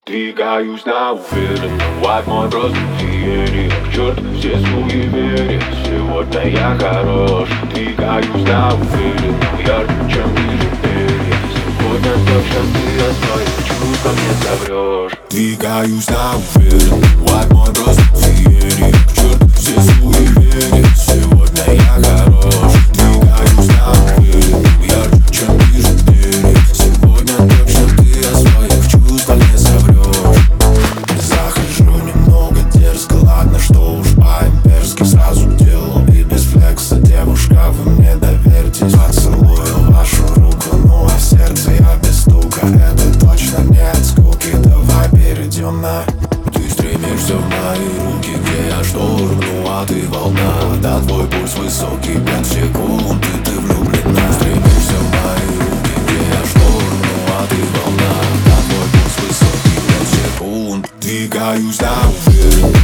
Двигаюсь на уверенно, вайб мой просто феерия. Черт, все суеверия, сегодня я хорош. Двигаюсь на уверенно, ярче, чем бижутерия. Сегодня точно ты от своих чувств не соврешь. Двигаюсь на уверенно, вайб мой просто феерия. Черт, все суеверия, сегодня я хорош. Двигаюсь на уверенно, ярче, чем бижутерия. Сегодня точно ты от своих чувств не соврешь. Захожу немного дерзко, ладно, что уж по-имперски. Сразу делаю и без флекса, девушка, вы мне доверьтесь. Поцелую вашу руку, ну а в сердце я без стука. Это точно не от скуки, давай перейдем на. Ты стремишься в мои руки, где я шторм, ну а ты волна. Да, твой пульс высокий, 5 секунд, и ты влюблена. Стремишься в мои руки, где я шторм, ну а ты волна. Да, твой пульс высокий, 5 секунд. Двигаюсь на уверенно,